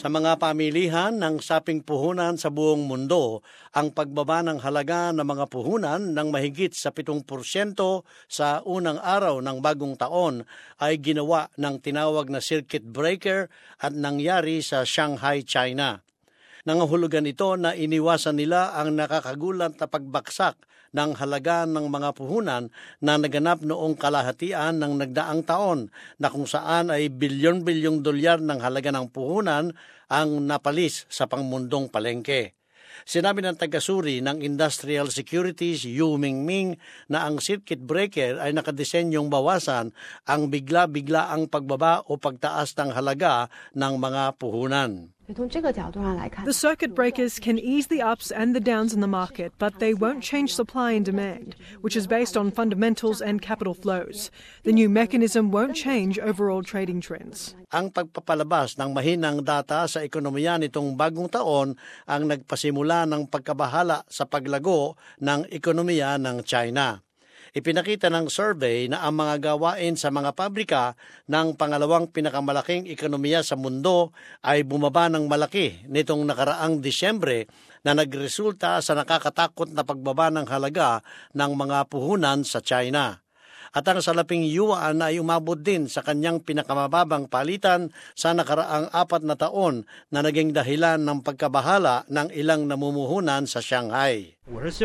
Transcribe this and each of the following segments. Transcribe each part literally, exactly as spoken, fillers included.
Sa mga pamilihan ng saping puhunan sa buong mundo, ang pagbaba ng halaga ng mga puhunan ng mahigit sa pitong porsyento sa unang araw ng bagong taon ay ginawa ng tinawag na circuit breaker at nangyari sa Shanghai, China. Nangahulugan ito na iniwasan nila ang nakakagulat na pagbaksak ng halaga ng mga puhunan na naganap noong kalahatian ng nagdaang taon na kung saan ay bilyon-bilyong dolyar ng halaga ng puhunan ang napalis sa pangmundong palengke. Sinabi ng tagasuri ng Industrial Securities Yu Mingming na ang circuit breaker ay nakadesenyong bawasan ang bigla-bigla ang pagbaba o pagtaas ng halaga ng mga puhunan. The circuit breakers can ease the ups and the downs in the market, but they won't change supply and demand, which is based on fundamentals and capital flows. The new mechanism won't change overall trading trends. Ang pagpapalabas ng mahinang data sa ekonomiya nitong bagong taon ang nagpasimula ng pagkabahala sa paglago ng ekonomiya ng China. Ipinakita ng survey na ang mga gawain sa mga pabrika ng pangalawang pinakamalaking ekonomiya sa mundo ay bumaba ng malaki nitong nakaraang Disyembre na nagresulta sa nakakatakot na pagbaba ng halaga ng mga puhunan sa China. At ang salaping yuan ay umabot din sa kanyang pinakamababang palitan sa nakaraang apat na taon na naging dahilan ng pagkabahala ng ilang namumuhunan sa Shanghai.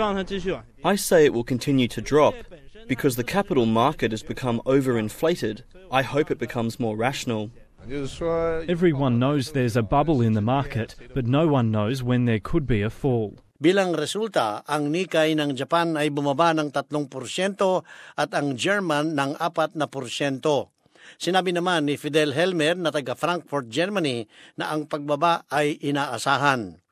I say it will continue to drop because the capital market has become overinflated. I hope it becomes more rational. Everyone knows there's a bubble in the market, but no one knows when there could be a fall. Bilang resulta, ang Nikkei ng Japan ay bumaba ng tatlong porsyento at ang German ng apat na porsyento. Sinabi naman ni Fidel Helmer na taga Frankfurt, Germany, na ang pagbaba ay inaasahan.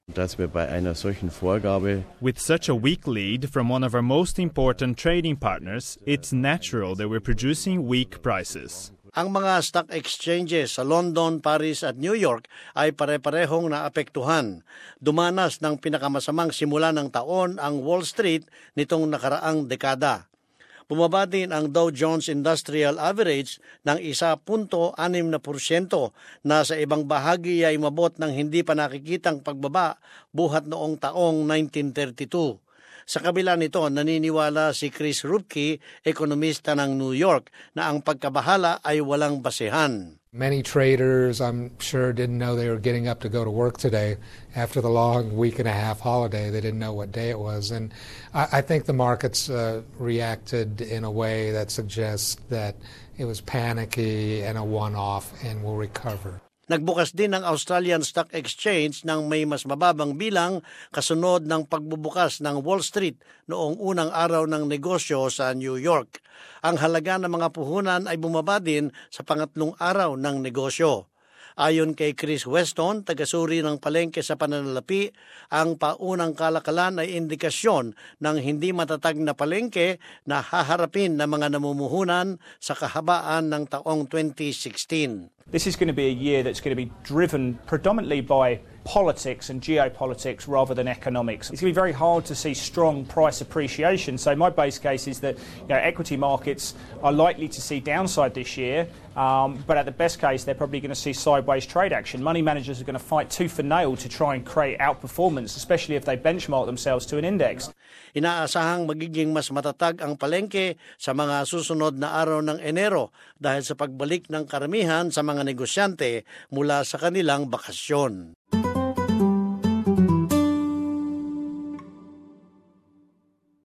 With such a weak lead from one of our most important trading partners, it's natural that we're producing weak prices. Ang mga stock exchanges sa London, Paris at New York ay pare-parehong naapektuhan. Dumanas ng pinakamasamang simula ng taon ang Wall Street nitong nakaraang dekada. Bumaba din ang Dow Jones Industrial Average ng one point six na porsyento na sa ibang bahagi ay umabot ng hindi pa nakikitang pagbaba buhat noong taong nineteen thirty-two. Sa kabila nito, naniniwala si Chris Rupke, ekonomista ng New York, na ang pagkabahala ay walang basehan. Many traders, I'm sure, didn't know they were getting up to go to work today after the long week and a half holiday. They didn't know what day it was. And I, I think the markets uh, reacted in a way that suggests that it was panicky and a one-off and will recover. Nagbukas din ang Australian Stock Exchange ng may mas mababang bilang kasunod ng pagbubukas ng Wall Street noong unang araw ng negosyo sa New York. Ang halaga ng mga puhunan ay bumaba din sa pangatlong araw ng negosyo. Ayon kay Chris Weston, tagasuri ng palengke sa pananalapi, ang paunang kalakalan ay indikasyon ng hindi matatag na palengke na haharapin ng mga namumuhunan sa kahabaan ng taong twenty sixteen. This is going to be a year that's going to be driven predominantly by politics and geopolitics rather than economics. It's going to be very hard to see strong price appreciation. So my base case is that you know, equity markets are likely to see downside this year, um, but at the best case, they're probably going to see sideways trade action. Money managers are going to fight tooth and nail to try and create outperformance, especially if they benchmark themselves to an index. Inaasahang magiging mas matatag ang palengke sa mga susunod na araw ng Enero dahil sa pagbalik ng karamihan sa mga negosyante mula sa kanilang bakasyon.